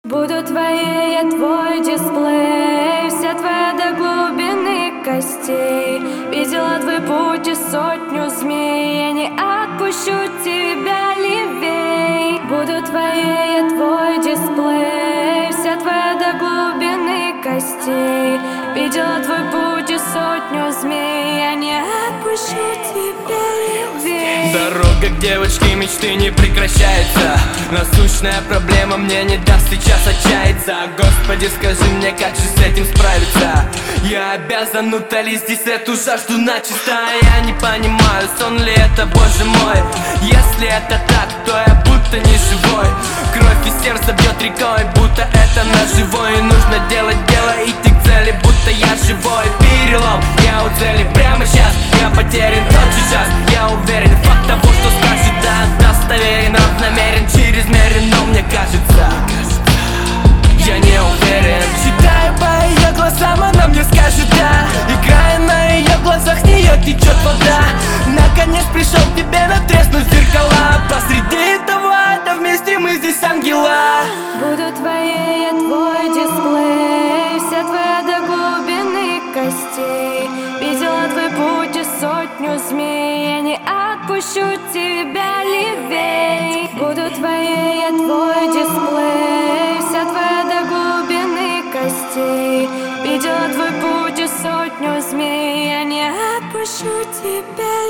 Буду твоей, я твой дисплей, вся твоя до глубины костей. Видела твой путь и сотню змей, я не отпущу тебя левей. Буду твоей, я твой дисплей, вся твоя до глубины костей. Видела твой путь и сотню змей, я не отпущу тебя левей. Дорога к девочке мечты не прекращается. Насущная проблема мне не даст сейчас отчаяться. Господи, скажи мне, как же с этим справиться? Я обязан утолить здесь эту жажду начисто. Я не понимаю, сон ли это, боже мой. Если это так, то я будто не живой. Кровь из сердца бьет рекой, будто это ножевой. И нужно делать дело, идти к цели, будто я живой. Перелом, я у цели прямо сейчас. Я потерян тот же час, я уверен. Факт того, что скажет, да, достоверен, равномерен, чрезмерен, но мне кажется, я не уверен. Читаю по ее глазам, она мне скажет да. Играя на ее глазах, с нее течет вода. Наконец пришел к тебе натреснуть зеркала. Посреди этого ада вместе мы здесь ангела. Буду твоей, я твой дисплей, вся твоя до глубины костей. Видела твой путь и сотню змей, я не отпущу тебя левей. Буду твоей, я твой дисплей, вся твоя до глубины костей. Видела твой путь и сотню змей, я не отпущу тебя